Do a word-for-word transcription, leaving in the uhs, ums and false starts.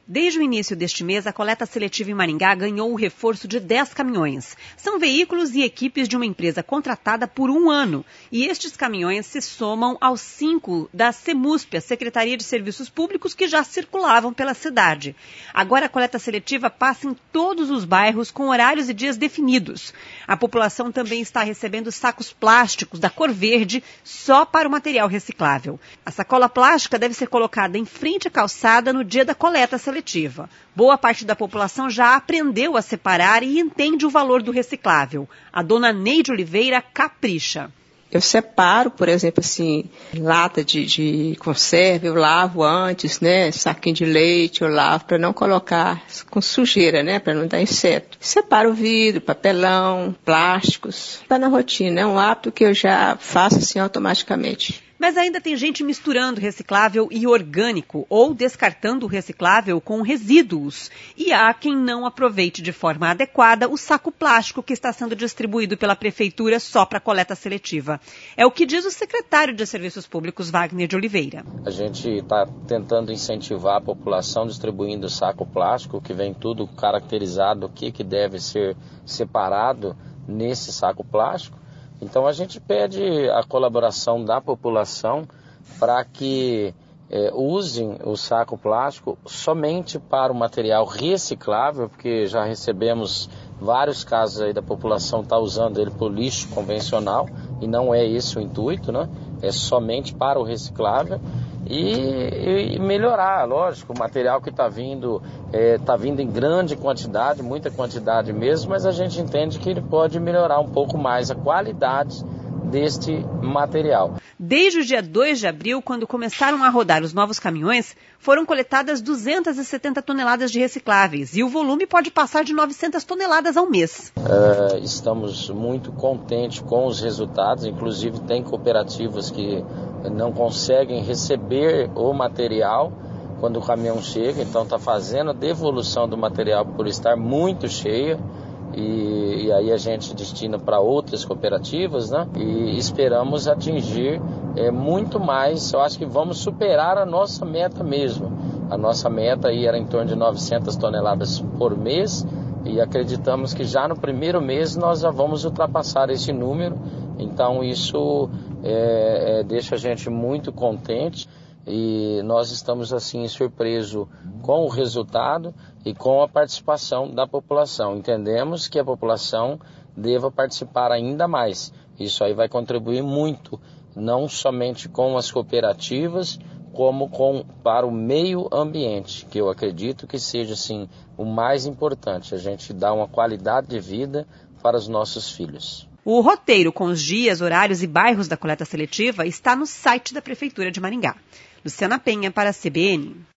Desde o início deste mês, a coleta seletiva em Maringá ganhou o reforço de dez caminhões. São veículos e equipes de uma empresa contratada por um ano. E estes caminhões se somam aos cinco da SEMUSP, a Secretaria de Serviços Públicos, que já circulavam pela cidade. Agora a coleta seletiva passa em todos os bairros com horários e dias definidos. A população também está recebendo sacos plásticos da cor verde só para o material reciclável. A sacola plástica deve ser colocada em frente à calçada no dia da coleta seletiva. Boa parte da população já aprendeu a separar e entende o valor do reciclável. A dona Neide Oliveira capricha. Eu separo, por exemplo, assim, lata de, de conserva, eu lavo antes, né? Saquinho de leite, eu lavo para não colocar com sujeira, né? Para não dar inseto. Separo o vidro, papelão, plásticos. Está na rotina, é um hábito que eu já faço assim automaticamente. Mas ainda tem gente misturando reciclável e orgânico ou descartando o reciclável com resíduos. E há quem não aproveite de forma adequada o saco plástico que está sendo distribuído pela Prefeitura só para coleta seletiva. É o que diz o secretário de Serviços Públicos, Wagner de Oliveira. A gente está tentando incentivar a população distribuindo saco plástico, que vem tudo caracterizado, o que, que deve ser separado nesse saco plástico. Então a gente pede a colaboração da população para que é, usem o saco plástico somente para o material reciclável, porque já recebemos vários casos aí da população estar tá usando ele para o lixo convencional e não é esse o intuito, né? É somente para o reciclável e, e melhorar, lógico, o material que está vindo está é, vindo em grande quantidade, muita quantidade mesmo, mas a gente entende que ele pode melhorar um pouco mais a qualidade deste material. Desde o dia dois de abril, quando começaram a rodar os novos caminhões, foram coletadas duzentas e setenta toneladas de recicláveis e o volume pode passar de novecentas toneladas ao mês. Uh, estamos muito contentes com os resultados, inclusive tem cooperativas que não conseguem receber o material quando o caminhão chega, então está fazendo a devolução do material por estar muito cheia. E, e aí a gente destina para outras cooperativas, né? E esperamos atingir é, muito mais. Eu acho que vamos superar a nossa meta mesmo. A nossa meta aí era em torno de novecentas toneladas por mês e acreditamos que já no primeiro mês nós já vamos ultrapassar esse número. Então isso é, é, deixa a gente muito contente. E nós estamos assim surpresos com o resultado e com a participação da população. Entendemos que a população deva participar ainda mais. Isso aí vai contribuir muito, não somente com as cooperativas, como com, para o meio ambiente, que eu acredito que seja assim, o mais importante, a gente dar uma qualidade de vida para os nossos filhos. O roteiro com os dias, horários e bairros da coleta seletiva está no site da Prefeitura de Maringá. Luciana Penha para a C B N.